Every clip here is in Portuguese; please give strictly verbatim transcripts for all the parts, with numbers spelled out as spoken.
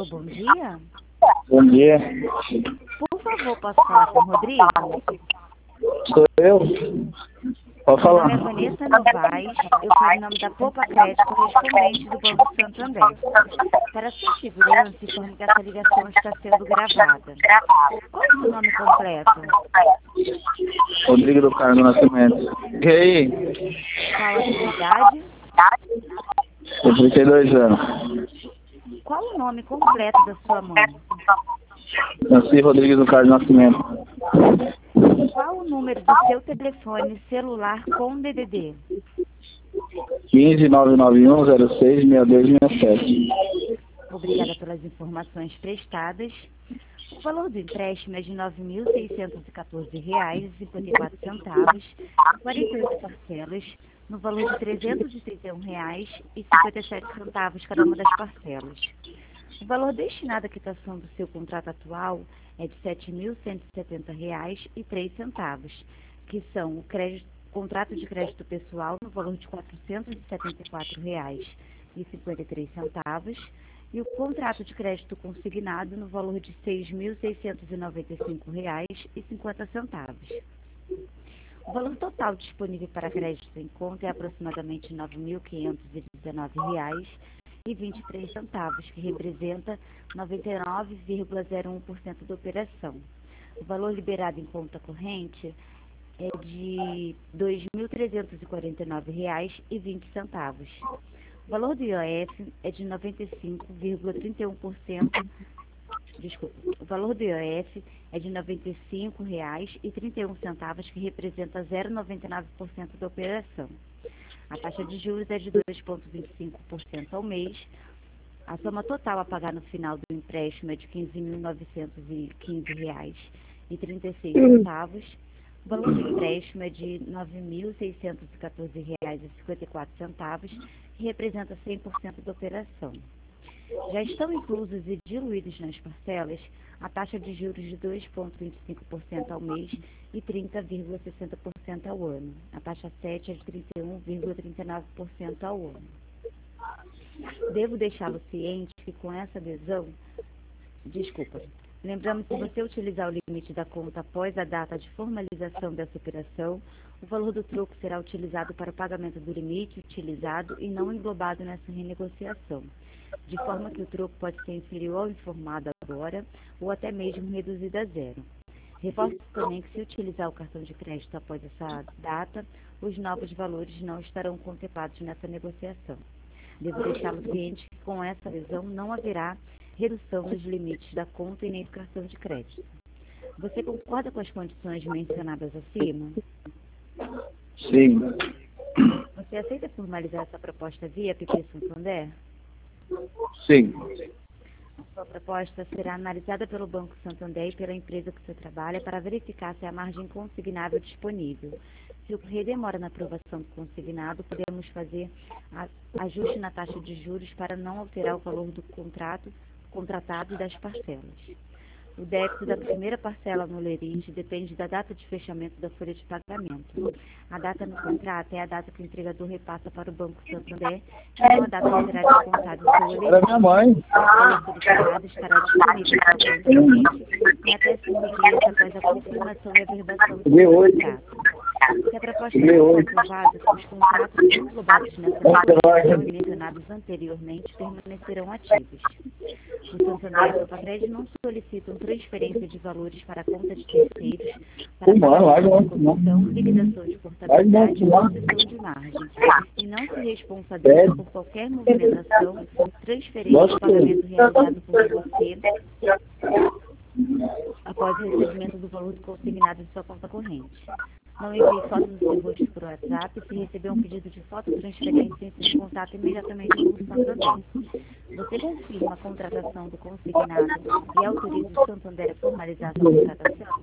Alô, bom dia. Bom dia. Por favor, posso falar com o Rodrigo? Sou eu? Pode Meu falar. nome é Vanessa Novaes, eu falo em nome da Poupa Crédito, correspondente do Banco Santander. Para sua segurança, informo que essa ligação está sendo gravada. Qual é o seu nome completo? Rodrigo do Carmo Nascimento. E aí? Qual a sua idade? Tenho trinta e dois anos. Qual o nome completo da sua mãe? Nasci Rodrigo do Carmo Nascimento. Qual o número do seu telefone celular com D D D? quinze, nove nove um, zero seis, seis dois seis sete. Obrigada pelas informações prestadas. O valor do empréstimo é de nove mil seiscentos e quatorze reais e cinquenta e quatro centavos, quarenta e oito parcelas, no valor de trezentos e trinta e um reais e cinquenta e sete centavos cada uma das parcelas. O valor destinado à quitação do seu contrato atual é de sete mil cento e setenta reais e três centavos, que são o crédito, contrato de crédito pessoal no valor de quatrocentos e setenta e quatro reais e cinquenta e três centavos e o contrato de crédito consignado no valor de seis mil seiscentos e noventa e cinco reais e cinquenta centavos. O valor total disponível para crédito em conta é aproximadamente nove mil quinhentos e dezenove reais e vinte e três centavos, que representa noventa e nove vírgula zero um por cento da operação. O valor liberado em conta corrente é de dois mil trezentos e quarenta e nove reais e vinte centavos. O valor do I O F é de noventa e cinco vírgula trinta e um por cento. Desculpa. O valor do I O F é de noventa e cinco reais e trinta e um centavos, que representa zero vírgula noventa e nove por cento da operação. A taxa de juros é de dois vírgula vinte e cinco por cento ao mês. A soma total a pagar no final do empréstimo é de quinze mil novecentos e quinze reais e trinta e seis centavos. O valor do empréstimo é de nove mil seiscentos e quatorze reais e cinquenta e quatro centavos, que representa cem por cento da operação. Já estão inclusos e diluídos nas parcelas a taxa de juros de dois vírgula vinte e cinco por cento ao mês e trinta vírgula sessenta por cento ao ano. A taxa sete é de trinta e um vírgula trinta e nove por cento ao ano. Devo deixá-lo ciente que com essa adesão, desculpa, lembramos que se você utilizar o limite da conta após a data de formalização dessa operação, o valor do troco será utilizado para o pagamento do limite utilizado e não englobado nessa renegociação, de forma que o troco pode ser inferior ao informado agora ou até mesmo reduzido a zero. Reforço também que se utilizar o cartão de crédito após essa data, os novos valores não estarão contemplados nessa negociação. Devo deixá-lo ciente que com essa adesão não haverá redução nos limites da conta e nem do cartão de crédito. Você concorda com as condições mencionadas acima? Sim. Você aceita formalizar essa proposta via P P Santander? Sim. A sua proposta será analisada pelo Banco Santander e pela empresa que você trabalha para verificar se há margem consignável disponível. Se ocorrer demora na aprovação do consignado, podemos fazer ajuste na taxa de juros para não alterar o valor do contrato contratado e das parcelas. O débito da primeira parcela no lerite depende da data de fechamento da folha de pagamento. A data no contrato é a data que o entregador repassa para o Banco Santander e não a data que será descontado o seu lerite. Era minha mãe. O solicitado estará disponível para o cliente em até cinco dias após a confirmação e averbação do contrato. Se a proposta for aprovada, os contratos englobados nessa negociação e mencionados anteriormente permanecerão ativos. O Santander e a Poupa Crédito não solicitam transferência de valores para a conta de terceiros para pagamento de comissão, liquidação de portabilidade ou concessão de margem, e não se responsabiliza por qualquer movimentação, transferência ou pagamento realizado por você após o recebimento do valor consignado de sua conta corrente. Não envie fotos do seu rosto por WhatsApp. Se receber um pedido de foto ou transferência, entre em contato imediatamente com o Santander. Você confirma a contratação do consignado e autoriza o Santander a formalizar a sua contratação?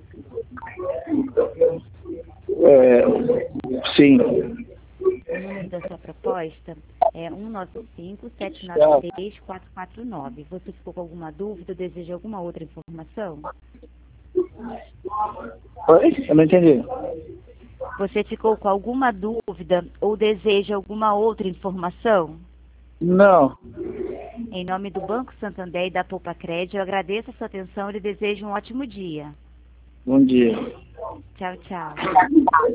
É, sim. O número da sua proposta é um nove cinco, sete nove três, quatro quatro nove. Você ficou com alguma dúvida ou deseja alguma outra informação? Oi? Eu não entendi. Você ficou com alguma dúvida ou deseja alguma outra informação? Não. Em nome do Banco Santander e da Poupa Crédito, eu agradeço a sua atenção e lhe desejo um ótimo dia. Bom dia. Tchau, tchau.